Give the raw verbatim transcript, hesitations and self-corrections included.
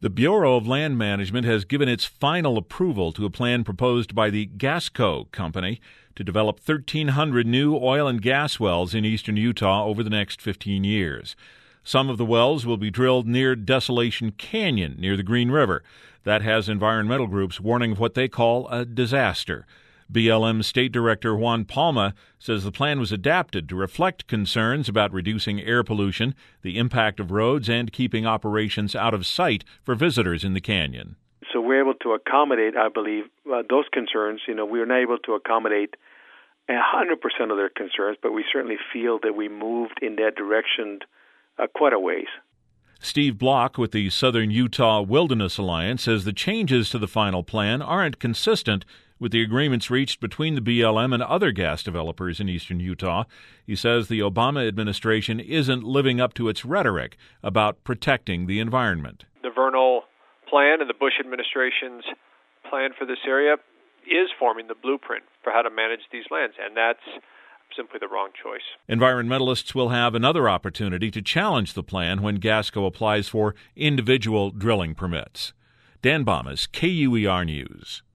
The Bureau of Land Management has given its final approval to a plan proposed by the Gasco Company to develop thirteen hundred new oil and gas wells in eastern Utah over the next fifteen years. Some of the wells will be drilled near Desolation Canyon, near the Green River. That has environmental groups warning of what they call a disaster. B L M State Director Juan Palma says the plan was adapted to reflect concerns about reducing air pollution, the impact of roads, and keeping operations out of sight for visitors in the canyon. So we're able to accommodate, I believe, uh, those concerns. You know, we were not able to accommodate one hundred percent of their concerns, but we certainly feel that we moved in that direction uh, quite a ways. Steve Block with the Southern Utah Wilderness Alliance says the changes to the final plan aren't consistent with the agreements reached between the B L M and other gas developers in eastern Utah. He says the Obama administration isn't living up to its rhetoric about protecting the environment. The Vernal plan and the Bush administration's plan for this area is forming the blueprint for how to manage these lands, and that's simply the wrong choice. Environmentalists will have another opportunity to challenge the plan when Gasco applies for individual drilling permits. Dan Bomas, K U E R News.